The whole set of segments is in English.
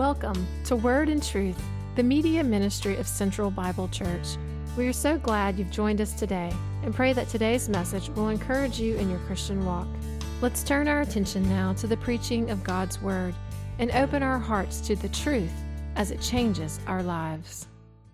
Welcome to Word and Truth, the media ministry of Central Bible Church. We are so glad you've joined us today and pray that today's message will encourage you in your Christian walk. Let's turn our attention now to the preaching of God's Word and open our hearts to the truth as it changes our lives.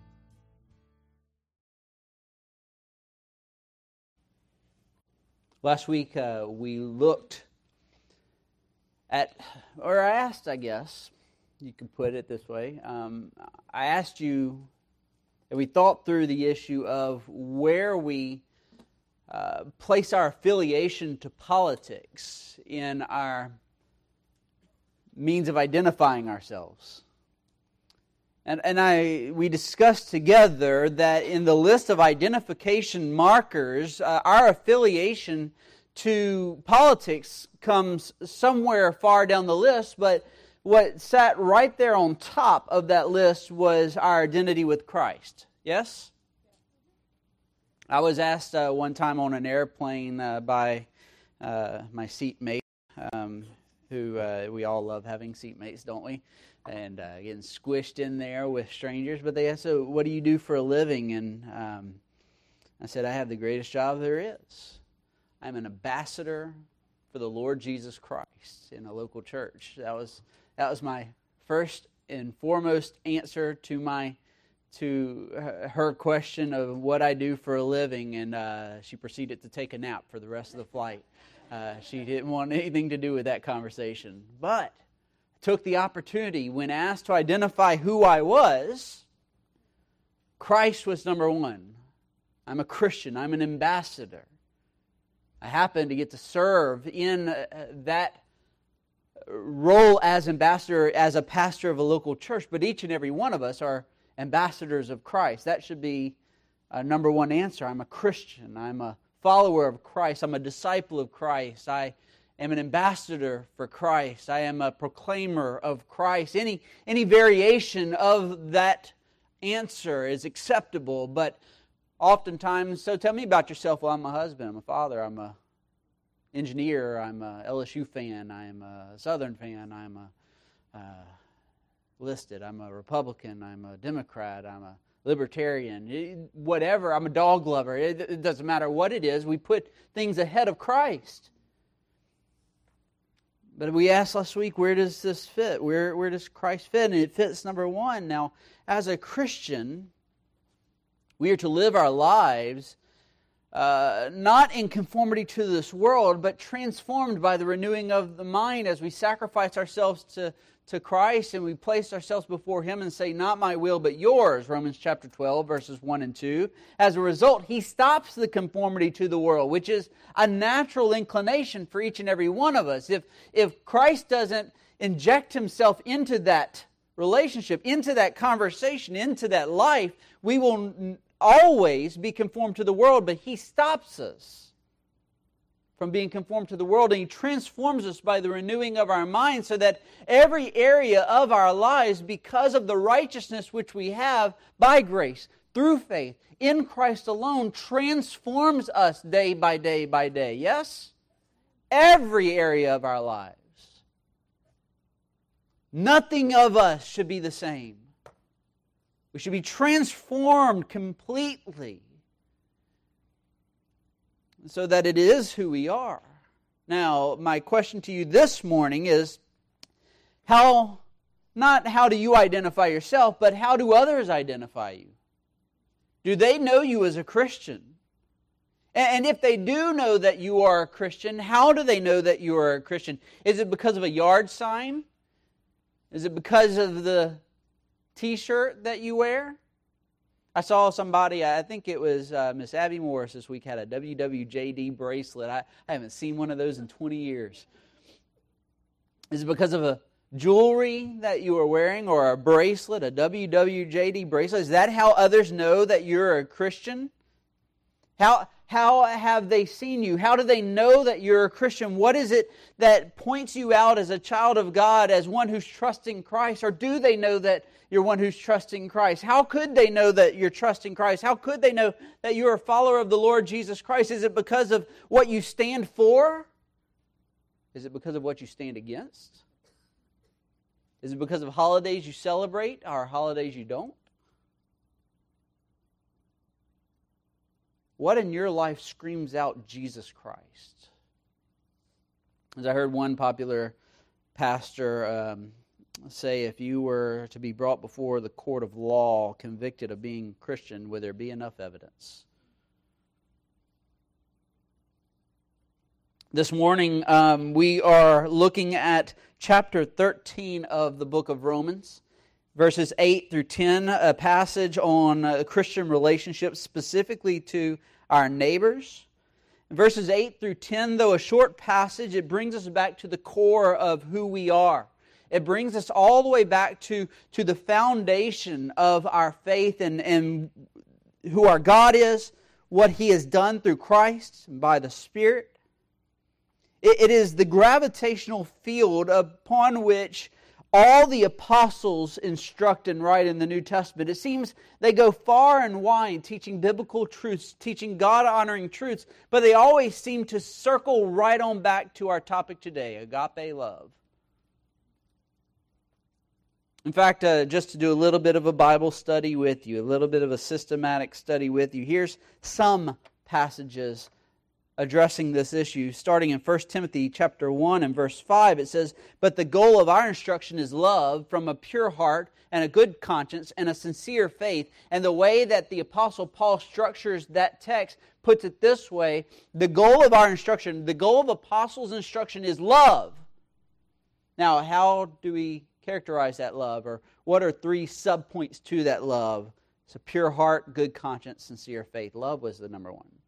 Last week we looked at, or I asked, I guess, you can put it this way. I asked you, and we thought through the issue of where we place our affiliation to politics in our means of identifying ourselves. And we discussed together that in the list of identification markers, our affiliation to politics comes somewhere far down the list, but what sat right there on top of that list was our identity with Christ. Yes? I was asked one time on an airplane by my seatmate, who we all love having seatmates, don't we? And getting squished in there with strangers. But they asked, so what do you do for a living? And I said, I have the greatest job there is. I'm an ambassador for the Lord Jesus Christ in a local church. That was my first and foremost answer to her question of what I do for a living, and she proceeded to take a nap for the rest of the flight. She didn't want anything to do with that conversation. But I took the opportunity when asked to identify who I was. Christ was number one. I'm a Christian. I'm an ambassador. I happen to get to serve in that role as ambassador, as a pastor of a local church, but each and every one of us are ambassadors of Christ. That should be a number one answer. I'm a Christian. I'm a follower of Christ. I'm a disciple of Christ. I am an ambassador for Christ. I am a proclaimer of Christ. Any variation of that answer is acceptable, but oftentimes, so tell me about yourself. Well, I'm a husband, I'm a father, I'm a engineer, I'm a LSU fan, I'm a Southern fan, I'm a listed, I'm a Republican, I'm a Democrat, I'm a libertarian, whatever, I'm a dog lover. It doesn't matter what it is, we put things ahead of Christ. But we asked last week, where does this fit? Where does Christ fit? And it fits number one. Now, as a Christian, we are to live our lives not in conformity to this world, but transformed by the renewing of the mind as we sacrifice ourselves to Christ and we place ourselves before Him and say, not my will, but yours, Romans chapter 12, verses 1 and 2. As a result, He stops the conformity to the world, which is a natural inclination for each and every one of us. If Christ doesn't inject Himself into that relationship, into that conversation, into that life, we will always be conformed to the world, but He stops us from being conformed to the world, and He transforms us by the renewing of our minds so that every area of our lives, because of the righteousness which we have by grace, through faith, in Christ alone, transforms us day by day by day. Yes? Every area of our lives. Nothing of us should be the same. We should be transformed completely so that it is who we are. Now, my question to you this morning is, not how do you identify yourself, but how do others identify you? Do they know you as a Christian? And if they do know that you are a Christian, how do they know that you are a Christian? Is it because of a yard sign? Is it because of the T-shirt that you wear? I saw somebody, I think it was Miss Abby Morris this week, had a WWJD bracelet. I haven't seen one of those in 20 years. Is it because of a jewelry that you are wearing or a bracelet, a WWJD bracelet? Is that how others know that you're a Christian? How have they seen you? How do they know that you're a Christian? What is it that points you out as a child of God, as one who's trusting Christ? Or do they know that you're one who's trusting Christ? How could they know that you're trusting Christ? How could they know that you're a follower of the Lord Jesus Christ? Is it because of what you stand for? Is it because of what you stand against? Is it because of holidays you celebrate or holidays you don't? What in your life screams out Jesus Christ? As I heard one popular pastor say, if you were to be brought before the court of law convicted of being Christian, would there be enough evidence? This morning we are looking at chapter 13 of the book of Romans, verses 8 through 10, a passage on Christian relationships, specifically to our neighbors. Verses 8 through 10, though a short passage, it brings us back to the core of who we are. It brings us all the way back to the foundation of our faith and who our God is, what He has done through Christ and by the Spirit. It is the gravitational field upon which all the apostles instruct and write in the New Testament. It seems they go far and wide teaching biblical truths, teaching God-honoring truths, but they always seem to circle right on back to our topic today, agape love. In fact, just to do a little bit of a Bible study with you, a little bit of a systematic study with you, here's some passages addressing this issue. Starting in 1 Timothy chapter 1 and verse 5, it says, "But the goal of our instruction is love from a pure heart and a good conscience and a sincere faith." And the way that the Apostle Paul structures that text puts it this way: the goal of our instruction, the goal of apostles' instruction is love. Now, how do we characterize that love? Or what are three subpoints to that love? It's a pure heart, good conscience, sincere faith. Love was the number one.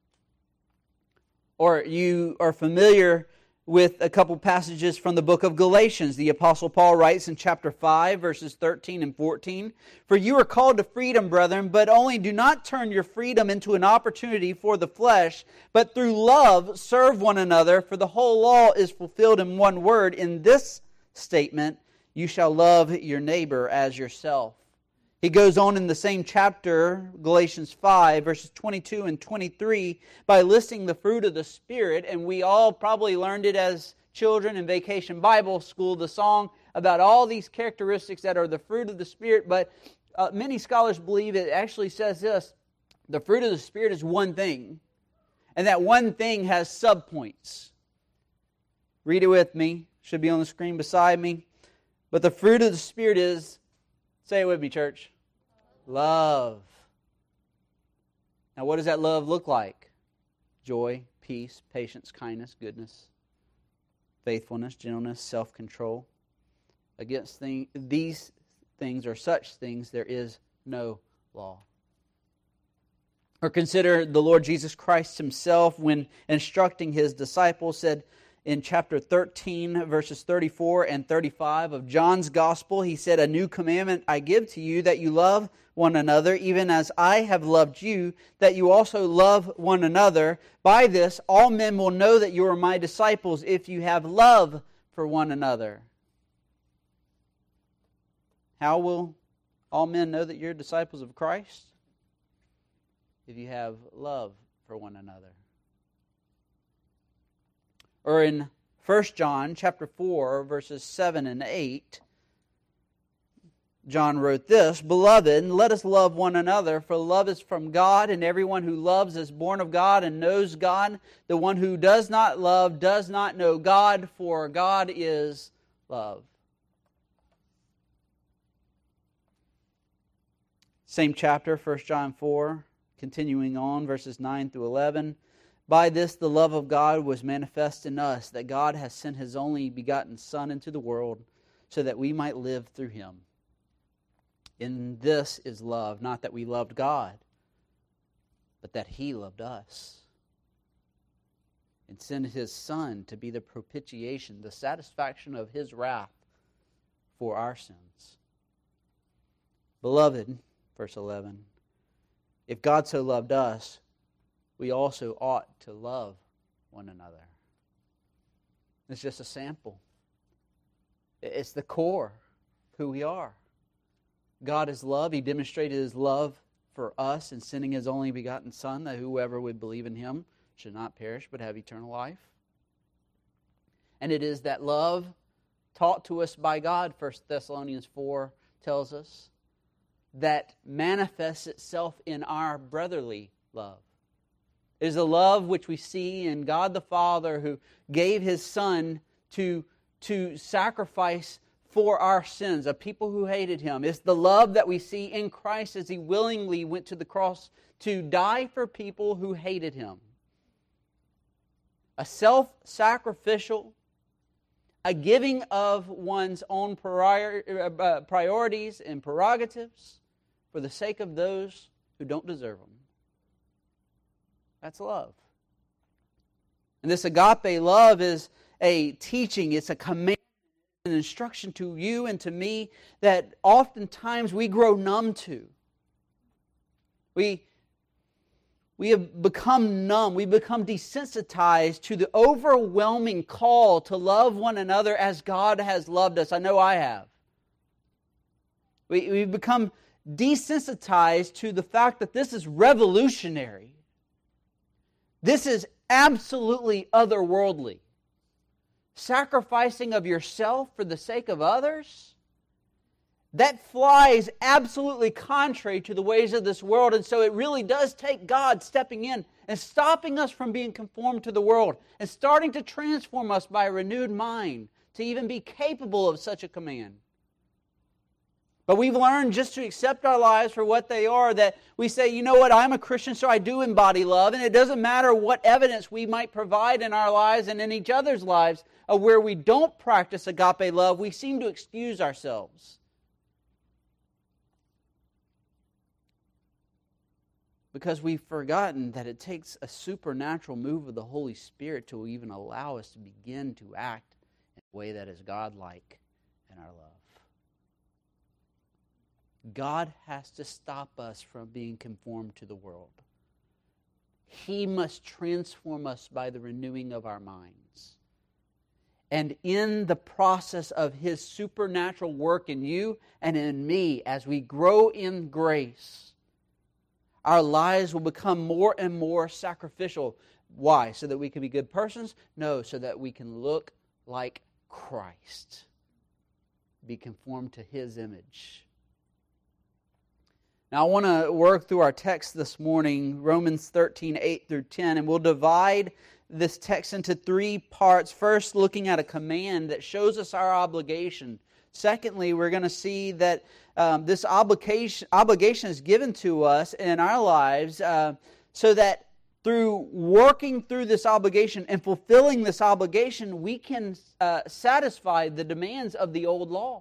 Or you are familiar with a couple passages from the book of Galatians. The Apostle Paul writes in chapter 5, verses 13 and 14, "For you are called to freedom, brethren, but only do not turn your freedom into an opportunity for the flesh, but through love serve one another, for the whole law is fulfilled in one word, in this statement, you shall love your neighbor as yourself." He goes on in the same chapter, Galatians 5, verses 22 and 23, by listing the fruit of the Spirit, and we all probably learned it as children in Vacation Bible School, the song about all these characteristics that are the fruit of the Spirit, but many scholars believe it actually says this: the fruit of the Spirit is one thing, and that one thing has subpoints. Read it with me, should be on the screen beside me. But the fruit of the Spirit is, say it with me, church, love. Now, what does that love look like? Joy, peace, patience, kindness, goodness, faithfulness, gentleness, self-control. Against these things or such things there is no law. Or consider the Lord Jesus Christ Himself when instructing His disciples, said in chapter 13, verses 34 and 35 of John's Gospel, He said, "A new commandment I give to you, that you love one another, even as I have loved you, that you also love one another. By this all men will know that you are my disciples, if you have love for one another." How will all men know that you're disciples of Christ? If you have love for one another. Or in 1 John chapter 4, verses 7 and 8, John wrote this: "Beloved, let us love one another, for love is from God, and everyone who loves is born of God and knows God. The one who does not love does not know God, for God is love." Same chapter, 1 John 4, continuing on, verses 9 through 11. "By this the love of God was manifest in us, that God has sent His only begotten Son into the world, so that we might live through Him. In this is love, not that we loved God, but that He loved us, and sent His Son to be the propitiation, the satisfaction of His wrath for our sins. Beloved," verse 11, "if God so loved us, we also ought to love one another." It's just a sample. It's the core of who we are. God is love. He demonstrated His love for us in sending His only begotten Son, that whoever would believe in Him should not perish but have eternal life. And it is that love taught to us by God, 1 Thessalonians 4 tells us, that manifests itself in our brotherly love. It is a love which we see in God the Father, who gave His Son to sacrifice for our sins, a people who hated Him. It's the love that we see in Christ as He willingly went to the cross to die for people who hated Him. A self-sacrificial, a giving of one's own priorities and prerogatives for the sake of those who don't deserve them. That's love. And this agape love is a teaching, it's a command, an instruction to you and to me that oftentimes we grow numb to. We have become numb. We become desensitized to the overwhelming call to love one another as God has loved us. I know I have. We've become desensitized to the fact that this is revolutionary. This is absolutely otherworldly. Sacrificing of yourself for the sake of others, that flies absolutely contrary to the ways of this world. And so it really does take God stepping in and stopping us from being conformed to the world and starting to transform us by a renewed mind to even be capable of such a command. But we've learned just to accept our lives for what they are, that we say, you know what, I'm a Christian, so I do embody love, and it doesn't matter what evidence we might provide in our lives and in each other's lives of where we don't practice agape love, we seem to excuse ourselves. Because we've forgotten that it takes a supernatural move of the Holy Spirit to even allow us to begin to act in a way that is God-like in our love. God has to stop us from being conformed to the world. He must transform us by the renewing of our minds. And in the process of His supernatural work in you and in me, as we grow in grace, our lives will become more and more sacrificial. Why? So that we can be good persons? No, so that we can look like Christ. Be conformed to His image. Now I want to work through our text this morning, Romans 13, 8 through 10, and we'll divide this text into three parts. First, looking at a command that shows us our obligation. Secondly, we're going to see that this obligation is given to us in our lives so that through working through this obligation and fulfilling this obligation, we can satisfy the demands of the old law.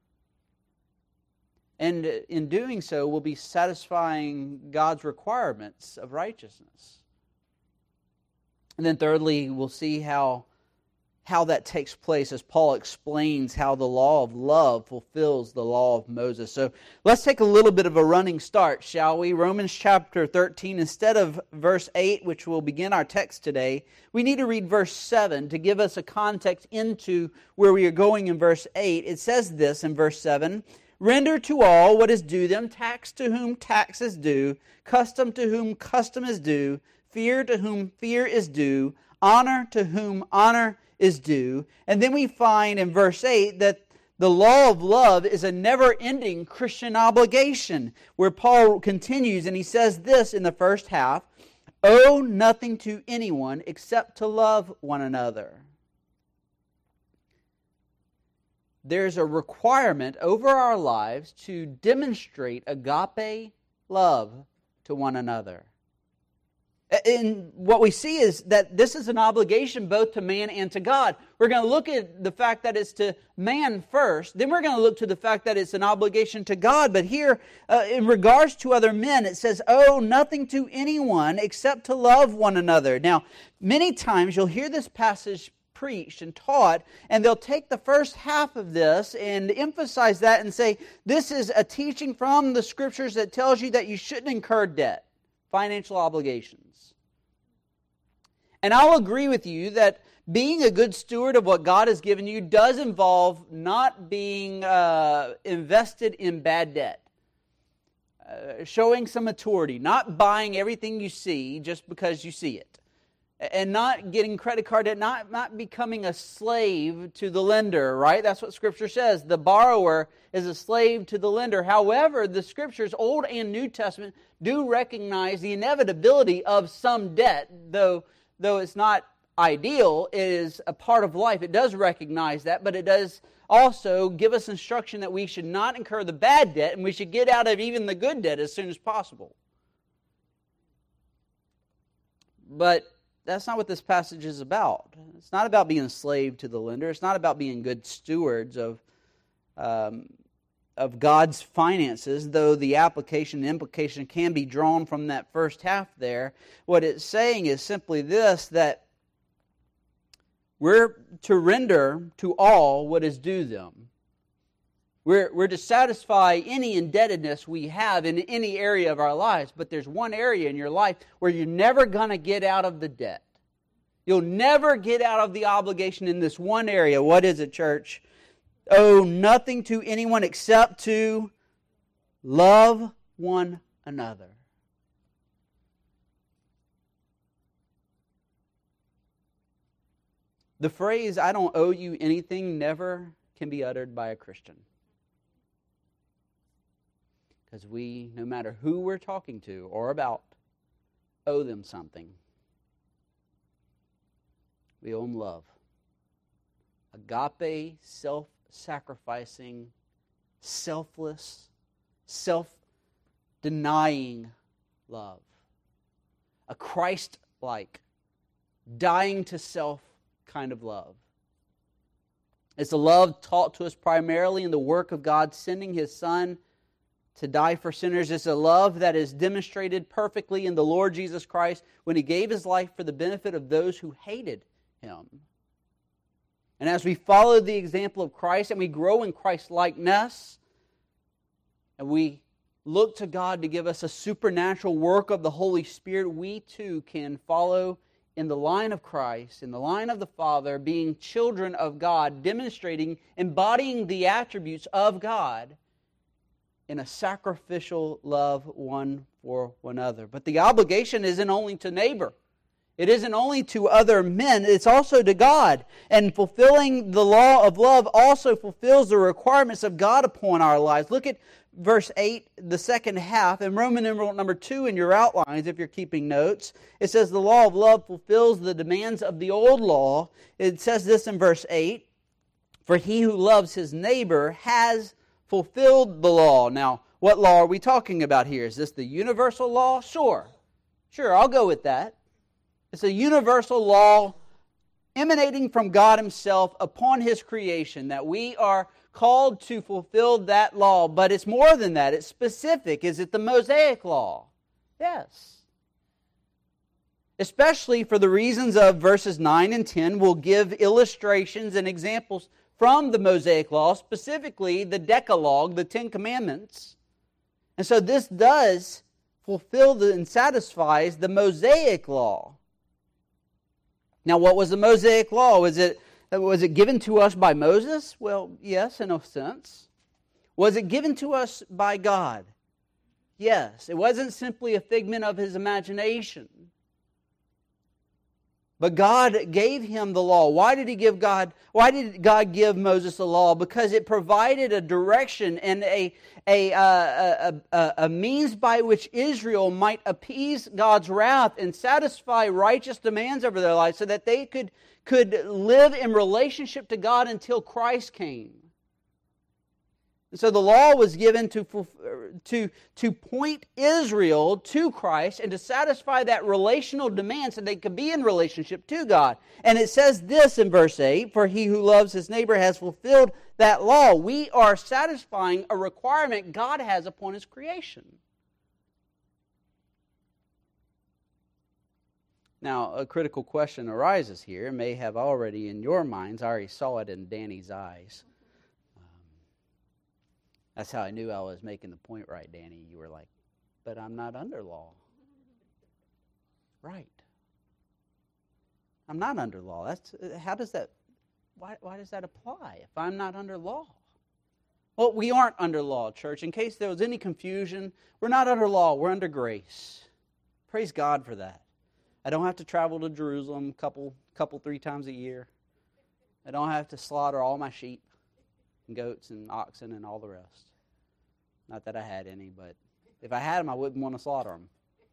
And in doing so, we'll be satisfying God's requirements of righteousness. And then thirdly, we'll see how that takes place as Paul explains how the law of love fulfills the law of Moses. So let's take a little bit of a running start, shall we? Romans chapter 13, instead of verse 8, which will begin our text today, we need to read verse 7 to give us a context into where we are going in verse 8. It says this in verse 7, "Render to all what is due them, tax to whom tax is due, custom to whom custom is due, fear to whom fear is due, honor to whom honor is due." And then we find in verse 8 that the law of love is a never-ending Christian obligation, where Paul continues and he says this in the first half, "Owe nothing to anyone except to love one another." There's a requirement over our lives to demonstrate agape love to one another. And what we see is that this is an obligation both to man and to God. We're going to look at the fact that it's to man first. Then we're going to look to the fact that it's an obligation to God. But here, in regards to other men, it says, "Owe nothing to anyone except to love one another." Now, many times you'll hear this passage preached and taught, and they'll take the first half of this and emphasize that and say, this is a teaching from the Scriptures that tells you that you shouldn't incur debt, financial obligations. And I'll agree with you that being a good steward of what God has given you does involve not being invested in bad debt. Showing some maturity, not buying everything you see just because you see it. And not getting credit card debt, not becoming a slave to the lender, right? That's what Scripture says. The borrower is a slave to the lender. However, the Scriptures, Old and New Testament, do recognize the inevitability of some debt, though it's not ideal, it is a part of life. It does recognize that, but it does also give us instruction that we should not incur the bad debt, and we should get out of even the good debt as soon as possible. But that's not what this passage is about. It's not about being a slave to the lender. It's not about being good stewards of God's finances, though the application and implication can be drawn from that first half there. What it's saying is simply this, that we're to render to all what is due them. We're to satisfy any indebtedness we have in any area of our lives, but there's one area in your life where you're never going to get out of the debt. You'll never get out of the obligation in this one area. What is it, church? Owe nothing to anyone except to love one another. The phrase, "I don't owe you anything," never can be uttered by a Christian. Because we, no matter who we're talking to or about, owe them something. We owe them love. Agape, self-sacrificing, selfless, self-denying love. A Christ-like, dying to self kind of love. It's a love taught to us primarily in the work of God sending His Son to die for sinners. It's a love that is demonstrated perfectly in the Lord Jesus Christ when He gave His life for the benefit of those who hated Him. And as we follow the example of Christ and we grow in Christ-likeness, and we look to God to give us a supernatural work of the Holy Spirit, we too can follow in the line of Christ, in the line of the Father, being children of God, demonstrating, embodying the attributes of God in a sacrificial love one for one another. But the obligation isn't only to neighbor. It isn't only to other men, it's also to God. And fulfilling the law of love also fulfills the requirements of God upon our lives. Look at verse 8, the second half, and Roman numeral number 2 in your outlines, if you're keeping notes. It says the law of love fulfills the demands of the old law. It says this in verse 8, "For he who loves his neighbor has fulfilled the law." Now, what law are we talking about here? Is this the universal law? Sure, I'll go with that. It's a universal law emanating from God Himself upon His creation, that we are called to fulfill that law. But it's more than that. It's specific. Is it the Mosaic law? Yes. Especially for the reasons of verses 9 and 10, we'll give illustrations and examples from the Mosaic law, specifically the Decalogue, the Ten Commandments. And so this does fulfill and satisfies the Mosaic law. Now, what was the Mosaic law? Was it given to us by Moses? Well, yes, in a sense. Was it given to us by God? Yes. It wasn't simply a figment of His imagination. But God gave him the law. Why did God give Moses the law? Because it provided a direction and a means by which Israel might appease God's wrath and satisfy righteous demands over their lives so that they could live in relationship to God until Christ came. And so the law was given to point Israel to Christ and to satisfy that relational demand so they could be in relationship to God. And it says this in verse 8, "For he who loves his neighbor has fulfilled that law." We are satisfying a requirement God has upon His creation. Now, a critical question arises here, may have already in your minds. I already saw it in Danny's eyes. That's how I knew I was making the point right, Danny. You were like, "But I'm not under law." Right. I'm not under law. Why does that apply if I'm not under law? Well, we aren't under law, church. In case there was any confusion, we're not under law. We're under grace. Praise God for that. I don't have to travel to Jerusalem three times a year. I don't have to slaughter all my sheep and goats and oxen and all the rest. Not that I had any, but if I had them, I wouldn't want to slaughter them.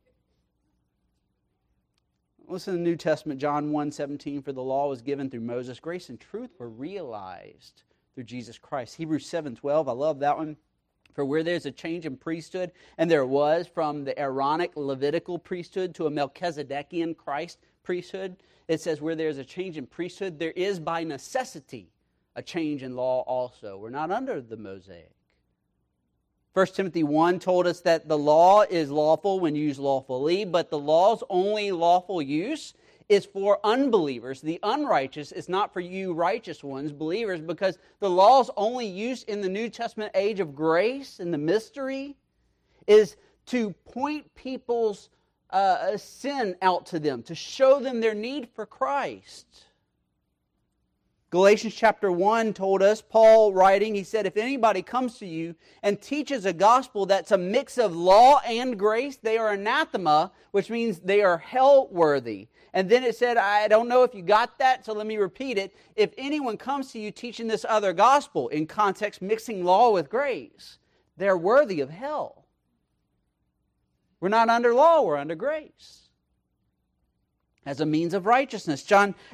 Listen to the New Testament, John 1:17, for the law was given through Moses. Grace and truth were realized through Jesus Christ. Hebrews 7:12, I love that one. For where there's a change in priesthood, and there was from the Aaronic Levitical priesthood to a Melchizedekian Christ priesthood, it says where there's a change in priesthood, there is by necessity a change in law also. We're not under the Mosaic. 1 Timothy 1 told us that the law is lawful when used lawfully, but the law's only lawful use is for unbelievers. The unrighteous is not for you righteous ones, believers, because the law's only use in the New Testament age of grace and the mystery is to point people's sin out to them, to show them their need for Christ. Galatians chapter 1 told us, Paul writing, he said, if anybody comes to you and teaches a gospel that's a mix of law and grace, they are anathema, which means they are hell-worthy. And then it said, I don't know if you got that, so let me repeat it. If anyone comes to you teaching this other gospel, in context mixing law with grace, they're worthy of hell. We're not under law, we're under grace. As a means of righteousness.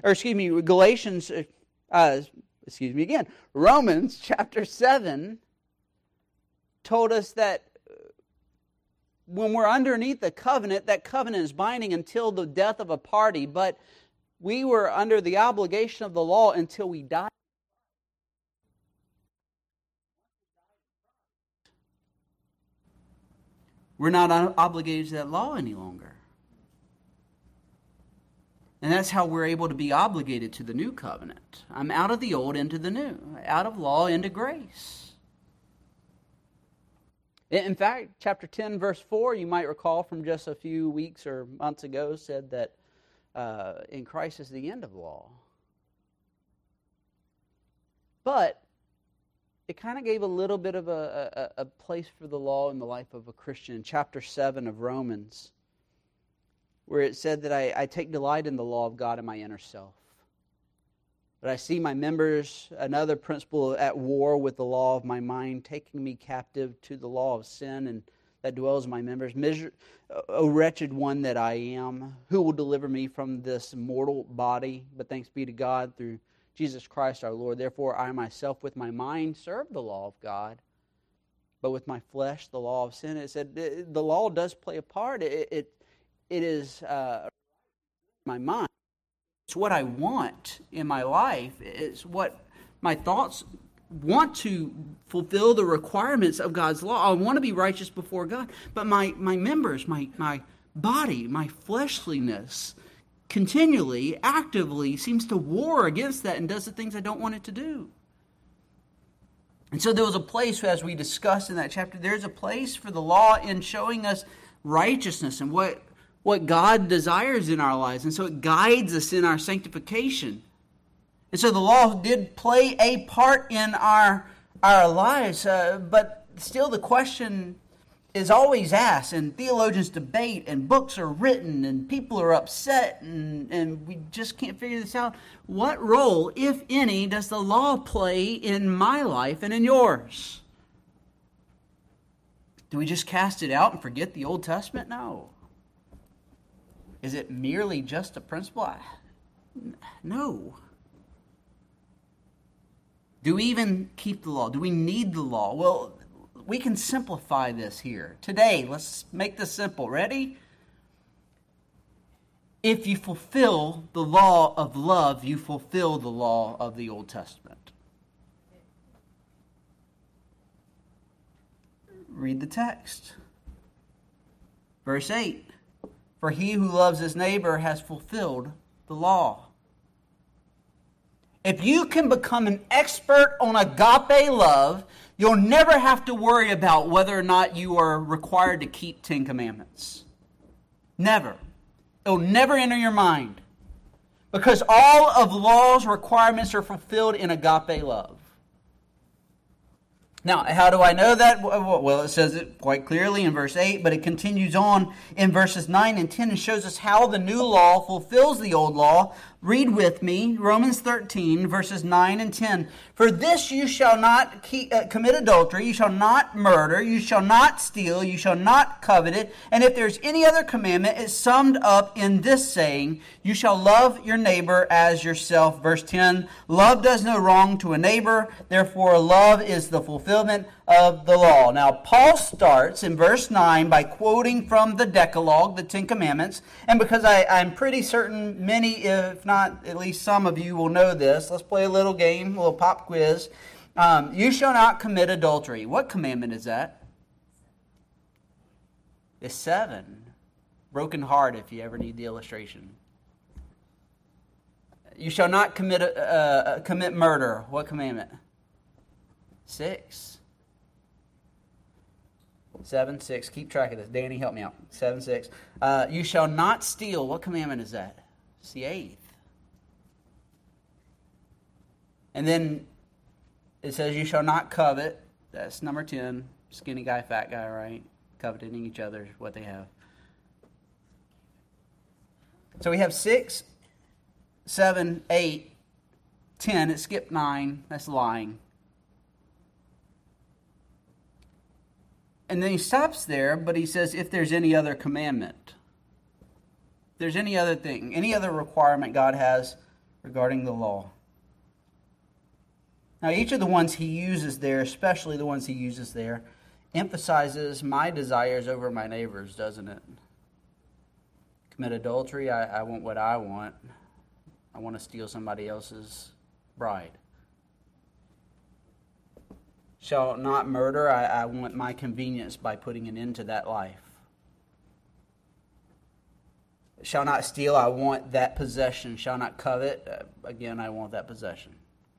Romans chapter 7 told us that when we're underneath the covenant, that covenant is binding until the death of a party, but we were under the obligation of the law until we died. We're not obligated to that law any longer. And that's how we're able to be obligated to the new covenant. I'm out of the old into the new, out of law into grace. In fact, chapter 10, verse 4, you might recall from just a few weeks or months ago, said that in Christ is the end of law. But it kind of gave a little bit of a place for the law in the life of a Christian. In chapter 7 of Romans, where it said that I take delight in the law of God in my inner self. But I see my members, another principle, at war with the law of my mind, taking me captive to the law of sin and that dwells in my members. O wretched one that I am, who will deliver me from this mortal body? But thanks be to God through Jesus Christ our Lord. Therefore I myself with my mind serve the law of God, but with my flesh the law of sin. It said the law does play a part. It is my mind. It's what I want in my life. It's what my thoughts want to fulfill the requirements of God's law. I want to be righteous before God. But my members, my body, my fleshliness continually, actively seems to war against that and does the things I don't want it to do. And so there was a place, as we discussed in that chapter, there's a place for the law in showing us righteousness and what God desires in our lives. And so it guides us in our sanctification. And so the law did play a part in our lives. But still the question is always asked, and theologians debate, and books are written, and people are upset, and we just can't figure this out. What role, if any, does the law play in my life and in yours? Do we just cast it out and forget the Old Testament? No. Is it merely just a principle? No. Do we even keep the law? Do we need the law? Well, we can simplify this here. Today, let's make this simple. Ready? If you fulfill the law of love, you fulfill the law of the Old Testament. Read the text. Verse 8. For he who loves his neighbor has fulfilled the law. If you can become an expert on agape love, you'll never have to worry about whether or not you are required to keep 10 commandments. Never. It'll never enter your mind. Because all of law's requirements are fulfilled in agape love. Now, how do I know that? Well, it says it quite clearly in verse 8, but it continues on in verses 9 and 10 and shows us how the new law fulfills the old law. Read with me, Romans 13, verses 9 and 10. For this you shall not commit adultery, you shall not murder, you shall not steal, you shall not covet it. And if there's any other commandment, it's summed up in this saying, you shall love your neighbor as yourself. Verse 10, love does no wrong to a neighbor, therefore love is the fulfillment of the law. Now, Paul starts in verse 9 by quoting from the Decalogue, the Ten Commandments. And because I'm pretty certain many, if not at least some of you will know this, let's play a little game, a little pop quiz. You shall not commit adultery. What commandment is that? It's 7. Broken heart, if you ever need the illustration. You shall not commit murder. What commandment? 6. 7, 6. Keep track of this. Danny, help me out. 7, 6. You shall not steal. What commandment is that? It's the 8th. And then it says you shall not covet. That's number 10. Skinny guy, fat guy, right? Coveting each other, what they have. So we have 6, 7, 8, 10. It skipped 9. That's lying. And then he stops there, but he says, if there's any other commandment, if there's any other thing, any other requirement God has regarding the law. Now, each of the ones he uses there, especially the ones he uses there, emphasizes my desires over my neighbor's, doesn't it? Commit adultery, I want what I want. I want to steal somebody else's bride. Shall not murder, I want my convenience by putting an end to that life. Shall not steal, I want that possession. Shall not covet, again, I want that possession.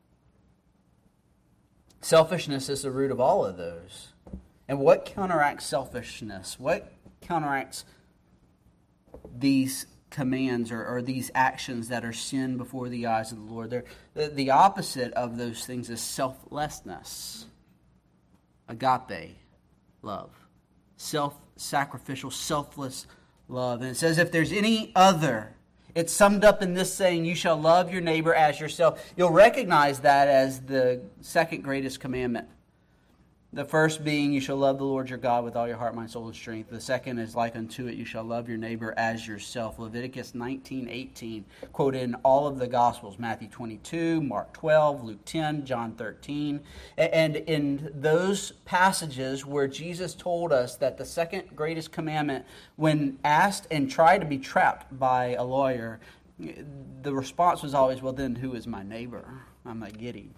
Selfishness is the root of all of those. And what counteracts selfishness? What counteracts these commands or these actions that are sin before the eyes of the Lord? The opposite of those things is selflessness. Agape love. Self-sacrificial, selfless love. And it says if there's any other, it's summed up in this saying, you shall love your neighbor as yourself. You'll recognize that as the second greatest commandment. The first being, you shall love the Lord your God with all your heart, mind, soul, and strength. The second is like unto it, you shall love your neighbor as yourself. Leviticus 19:18, quoted in all of the Gospels, Matthew 22, Mark 12, Luke 10, John 13. And in those passages where Jesus told us that the second greatest commandment, when asked and tried to be trapped by a lawyer, the response was always, well then, who is my neighbor? I'm not getting.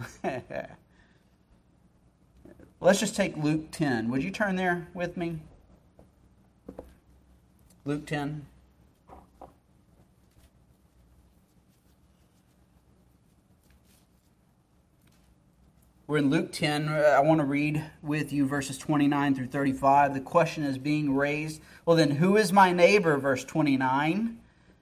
Let's just take Luke 10. Would you turn there with me? Luke 10. We're in Luke 10. I want to read with you verses 29 through 35. The question is being raised. Well, then, who is my neighbor? Verse 29.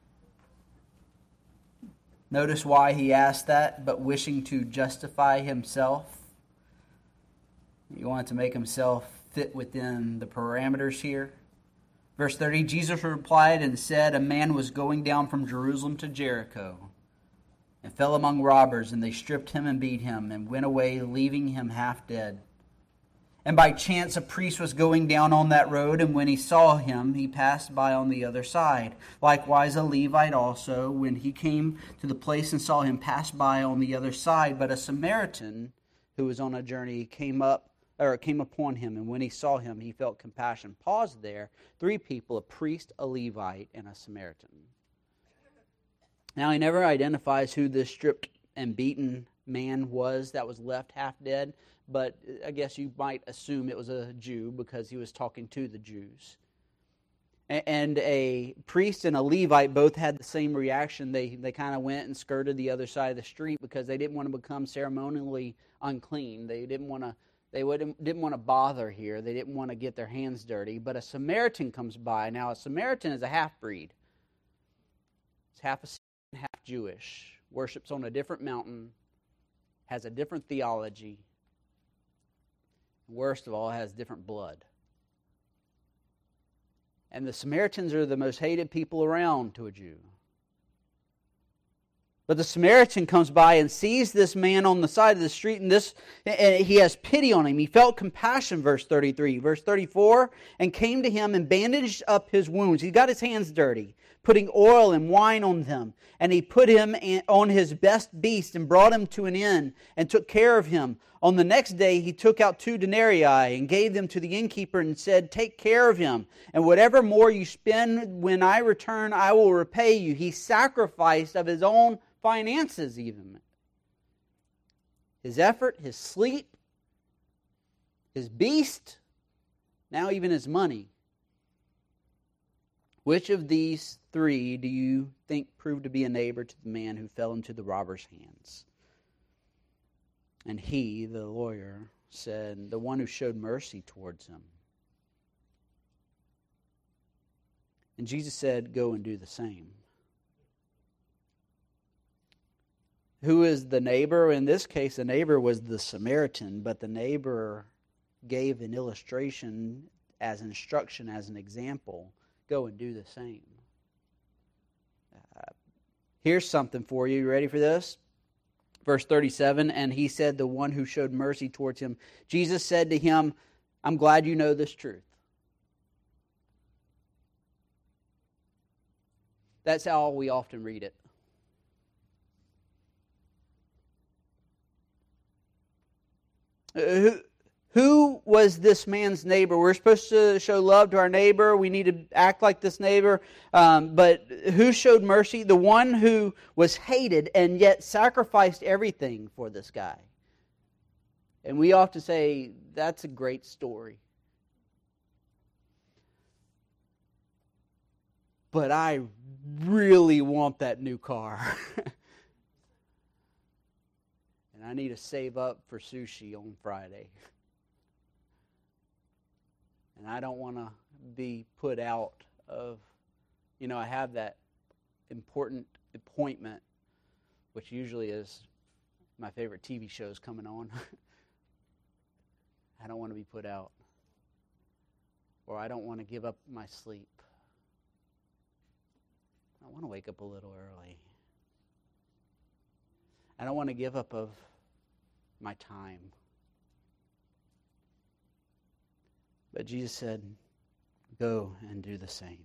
Notice why he asked that, but wishing to justify himself. He wanted to make himself fit within the parameters here. Verse 30, Jesus replied and said, a man was going down from Jerusalem to Jericho and fell among robbers, and they stripped him and beat him and went away, leaving him half dead. And by chance a priest was going down on that road, and when he saw him, he passed by on the other side. Likewise a Levite also, when he came to the place and saw him, passed by on the other side. But a Samaritan who was on a journey came upon him, and when he saw him, he felt compassion. Pause there. 3 people, a priest, a Levite, and a Samaritan. Now, he never identifies who this stripped and beaten man was that was left half dead, but I guess you might assume it was a Jew because he was talking to the Jews. And a priest and a Levite both had the same reaction. They kind of went and skirted the other side of the street because they didn't want to become ceremonially unclean. They didn't want to bother here. They didn't want to get their hands dirty. But a Samaritan comes by. Now, a Samaritan is a half-breed. It's half Assyrian, half Jewish. Worships on a different mountain. Has a different theology. Worst of all, it has different blood. And the Samaritans are the most hated people around to a Jew. But the Samaritan comes by and sees this man on the side of the street, and he has pity on him. He felt compassion, verse 33. Verse 34, and came to him and bandaged up his wounds. He got his hands dirty, putting oil and wine on them. And he put him on his best beast and brought him to an inn and took care of him. On the next day he took out 2 denarii and gave them to the innkeeper and said, "Take care of him, and whatever more you spend when I return, I will repay you." He sacrificed of his own finances even. His effort, his sleep, his beast, now even his money. Which of these 3 do you think proved to be a neighbor to the man who fell into the robber's hands? And he, the lawyer, said, "The one who showed mercy towards him." And Jesus said, "Go and do the same." Who is the neighbor? In this case, the neighbor was the Samaritan, but the neighbor gave an illustration as instruction, as an example. Go and do the same. Here's something for you. You ready for this? Verse 37, and he said, "The one who showed mercy towards him." Jesus said to him, "I'm glad you know this truth." That's how we often read it. Who was this man's neighbor? We're supposed to show love to our neighbor. We need to act like this neighbor. But who showed mercy? The one who was hated and yet sacrificed everything for this guy. And we often say, that's a great story. But I really want that new car. And I need to save up for sushi on Friday. And I don't want to be put out of, I have that important appointment, which usually is my favorite TV shows coming on. I don't want to be put out. Or I don't want to give up my sleep. I want to wake up a little early. I don't want to give up of my time. But Jesus said, "Go and do the same."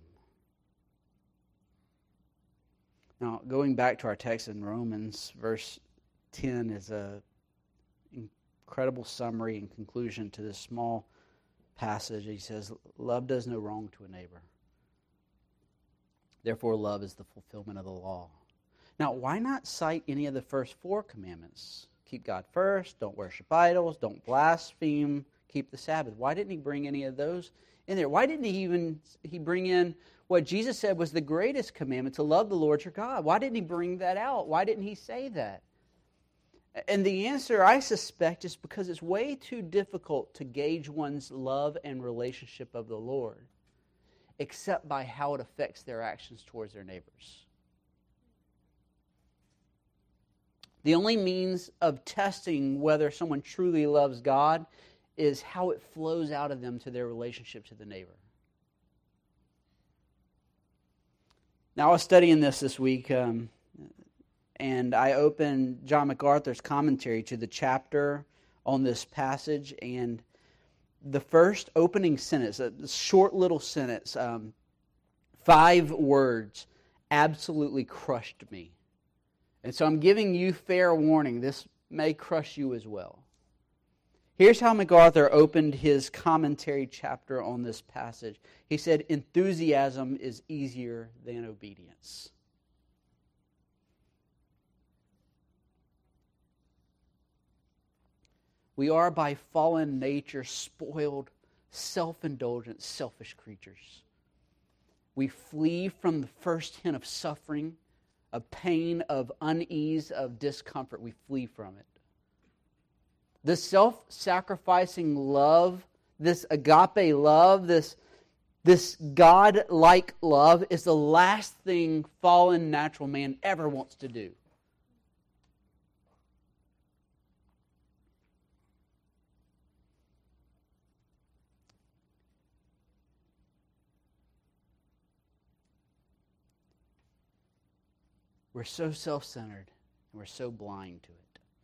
Now, going back to our text in Romans, verse 10 is an incredible summary and conclusion to this small passage. He says, "Love does no wrong to a neighbor. Therefore, love is the fulfillment of the law." Now, why not cite any of the first 4 commandments? Keep God first, don't worship idols, don't blaspheme, keep the Sabbath. Why didn't he bring any of those in there? Why didn't he bring in what Jesus said was the greatest commandment, to love the Lord your God? Why didn't he bring that out? Why didn't he say that? And the answer, I suspect, is because it's way too difficult to gauge one's love and relationship of the Lord except by how it affects their actions towards their neighbors. The only means of testing whether someone truly loves God is how it flows out of them to their relationship to the neighbor. Now, I was studying this week, and I opened John MacArthur's commentary to the chapter on this passage, and the first opening sentence, a short little sentence, 5 words, absolutely crushed me. And so I'm giving you fair warning. This may crush you as well. Here's how MacArthur opened his commentary chapter on this passage. He said, "Enthusiasm is easier than obedience." We are by fallen nature spoiled, self-indulgent, selfish creatures. We flee from the first hint of suffering, of pain, of unease, of discomfort. We flee from it. This self-sacrificing love, this agape love, this God-like love is the last thing fallen natural man ever wants to do. We're so self-centered, and we're so blind to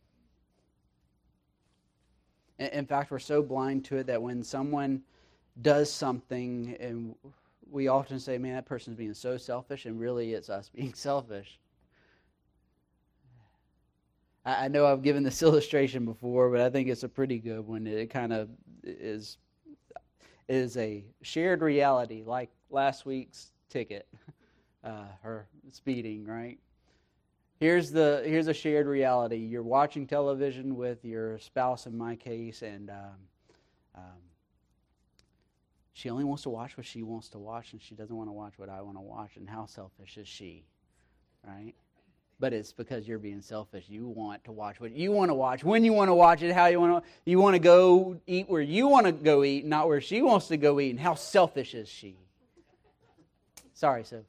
it. In fact, we're so blind to it that when someone does something, and we often say, man, that person's being so selfish, and really it's us being selfish. I know I've given this illustration before, but I think it's a pretty good one. It kind of is a shared reality, like last week's ticket, or speeding, right? Here's a shared reality. You're watching television with your spouse, in my case, and she only wants to watch what she wants to watch, and she doesn't want to watch what I want to watch. And how selfish is she, right? But it's because you're being selfish. You want to watch what you want to watch, when you want to watch it, how you want to. You want to go eat where you want to go eat, not where she wants to go eat. And how selfish is she? Sorry, Soph.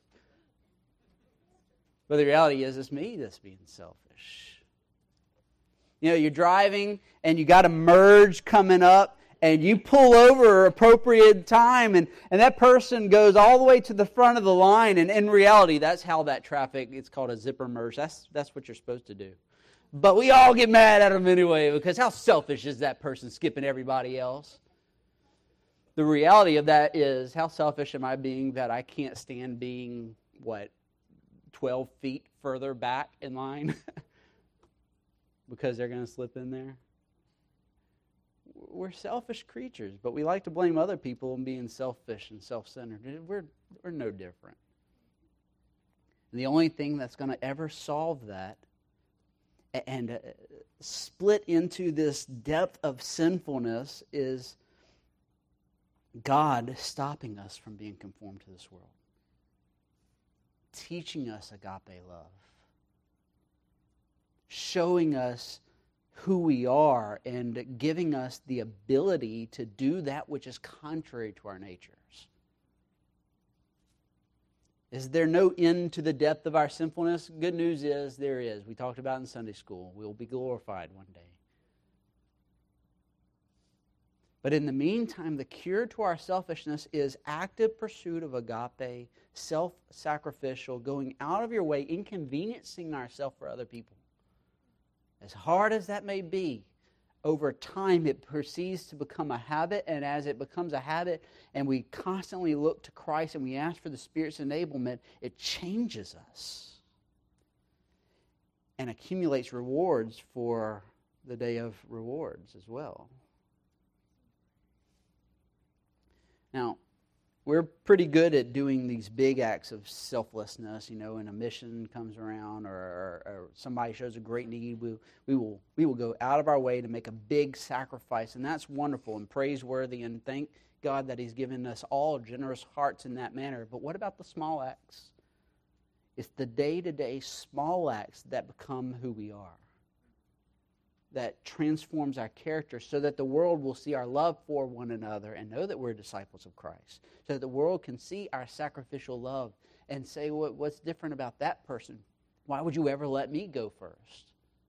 But the reality is, it's me that's being selfish. You know, you're driving, and you got a merge coming up, and you pull over at appropriate time, and that person goes all the way to the front of the line, and in reality, that's how that traffic, it's called a zipper merge. That's what you're supposed to do. But we all get mad at them anyway, because how selfish is that person skipping everybody else? The reality of that is, how selfish am I being that I can't stand being, 12 feet further back in line because they're going to slip in there? We're selfish creatures, but we like to blame other people and being selfish and self-centered. We're no different. And the only thing that's going to ever solve that and split into this depth of sinfulness is God stopping us from being conformed to this world, teaching us agape love, showing us who we are, and giving us the ability to do that which is contrary to our natures. Is there no end to the depth of our sinfulness? Good news is there is. We talked about in Sunday school. We will be glorified one day. But in the meantime, the cure to our selfishness is active pursuit of agape, self-sacrificial, going out of your way, inconveniencing ourselves for other people. As hard as that may be, over time it proceeds to become a habit, and as it becomes a habit and we constantly look to Christ and we ask for the Spirit's enablement, it changes us and accumulates rewards for the day of rewards as well. Now, we're pretty good at doing these big acts of selflessness, when a mission comes around or somebody shows a great need, we will go out of our way to make a big sacrifice, and that's wonderful and praiseworthy, and thank God that He's given us all generous hearts in that manner. But what about the small acts? It's the day-to-day small acts that become who we are, that transforms our character so that the world will see our love for one another and know that we're disciples of Christ, so that the world can see our sacrificial love and say, what's different about that person? Why would you ever let me go first?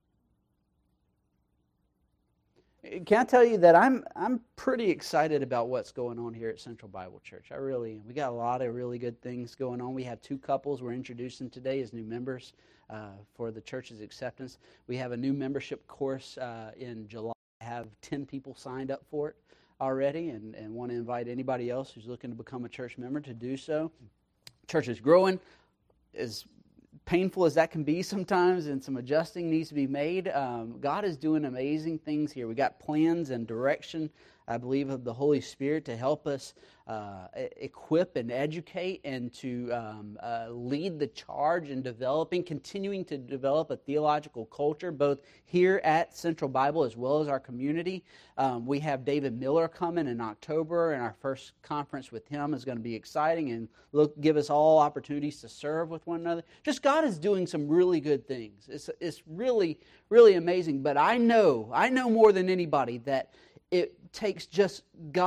Can I tell you that I'm pretty excited about what's going on here at Central Bible Church? I really am. We got a lot of really good things going on. We have 2 couples we're introducing today as new members for the church's acceptance. We have a new membership course in July. I have 10 people signed up for it already, and want to invite anybody else who's looking to become a church member to do so. Church is growing. As painful as that can be sometimes, and some adjusting needs to be made, God is doing amazing things here. We got plans and direction, I believe, of the Holy Spirit to help us equip and educate and to lead the charge in continuing to develop a theological culture, both here at Central Bible as well as our community. We have David Miller coming in October, and our first conference with him is going to be exciting and give us all opportunities to serve with one another. Just God is doing some really good things. It's really, really amazing. But I know more than anybody that it takes just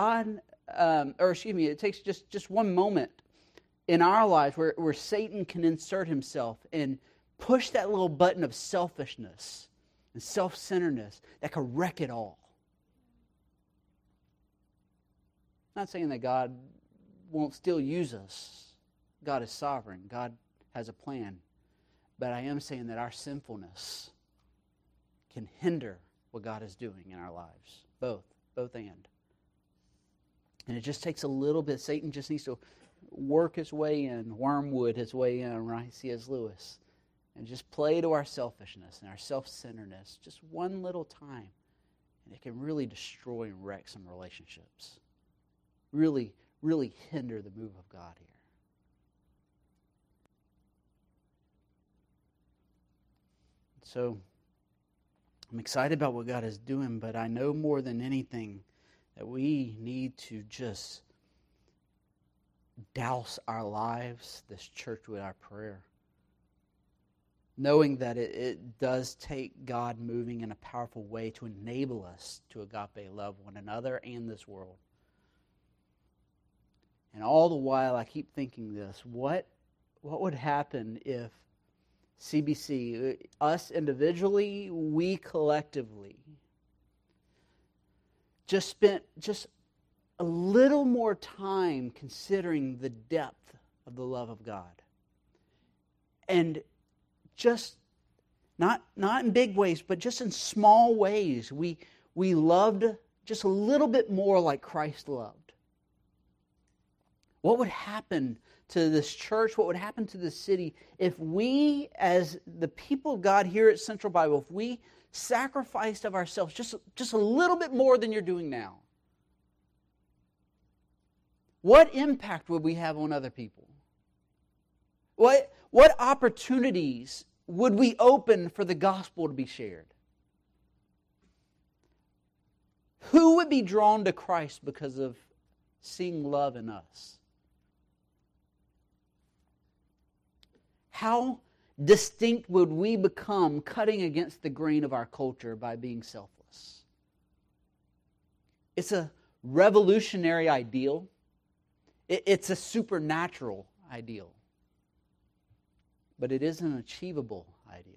it takes just one moment in our lives where Satan can insert himself and push that little button of selfishness and self-centeredness that can wreck it all. I'm not saying that God won't still use us. God is sovereign. God has a plan. But I am saying that our sinfulness can hinder what God is doing in our lives. Both and. And it just takes a little bit. Satan just needs to work his way in, wormwood his way in, right? C.S. Lewis. And just play to our selfishness and our self-centeredness just one little time. And it can really destroy and wreck some relationships. Really, really hinder the move of God here. So, I'm excited about what God is doing, but I know more than anything that we need to just douse our lives, this church, with our prayer. Knowing that it does take God moving in a powerful way to enable us to agape love one another and this world. And all the while I keep thinking this, what would happen if CBC, us individually, we collectively, just spent just a little more time considering the depth of the love of God. And just, not in big ways, but just in small ways, we loved just a little bit more like Christ loved. What would happen to this church, what would happen to this city if we, as the people of God here at Central Bible, if we sacrificed of ourselves just a little bit more than you're doing now? What impact would we have on other people? What opportunities would we open for the gospel to be shared? Who would be drawn to Christ because of seeing love in us? How distinct would we become cutting against the grain of our culture by being selfless? It's a revolutionary ideal. It's a supernatural ideal. But it is an achievable ideal.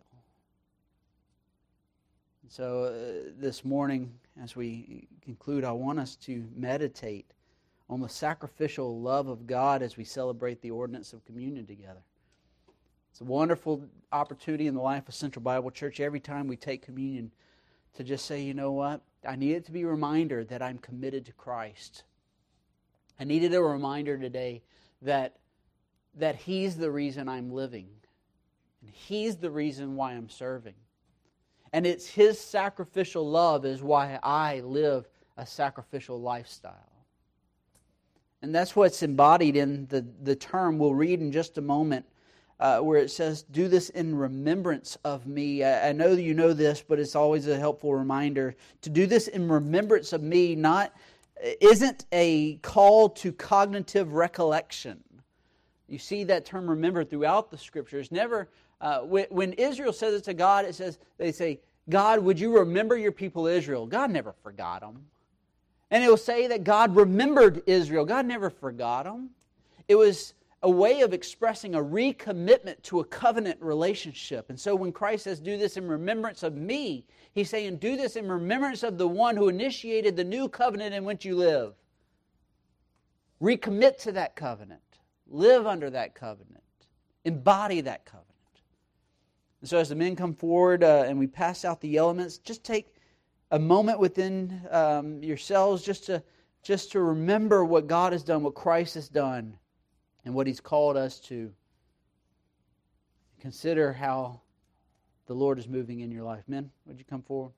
And so this morning, as we conclude, I want us to meditate on the sacrificial love of God as we celebrate the ordinance of communion together. It's a wonderful opportunity in the life of Central Bible Church every time we take communion to just say, you know what? I need it to be a reminder that I'm committed to Christ. I needed a reminder today that He's the reason I'm living. And He's the reason why I'm serving. And it's His sacrificial love is why I live a sacrificial lifestyle. And that's what's embodied in the term we'll read in just a moment, where it says, do this in remembrance of me. I know that you know this, but it's always a helpful reminder. To do this in remembrance of me isn't a call to cognitive recollection. You see that term remember throughout the Scriptures. Never, when Israel says it to God, they say, God, would you remember your people Israel? God never forgot them. And it will say that God remembered Israel. God never forgot them. It was a way of expressing a recommitment to a covenant relationship. And so when Christ says, do this in remembrance of me, He's saying, do this in remembrance of the one who initiated the new covenant in which you live. Recommit to that covenant. Live under that covenant. Embody that covenant. And so as the men come forward and we pass out the elements, just take a moment within yourselves just to remember what God has done, what Christ has done, and what He's called us to. Consider how the Lord is moving in your life. Men, would you come forward?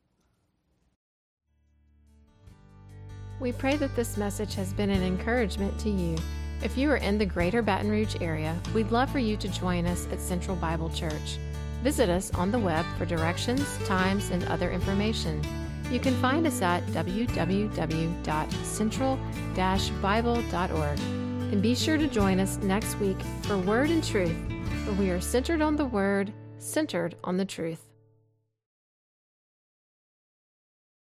We pray that this message has been an encouragement to you. If you are in the greater Baton Rouge area, we'd love for you to join us at Central Bible Church. Visit us on the web for directions, times, and other information. You can find us at www.central-bible.org. And be sure to join us next week for Word and Truth, where we are centered on the Word, centered on the truth.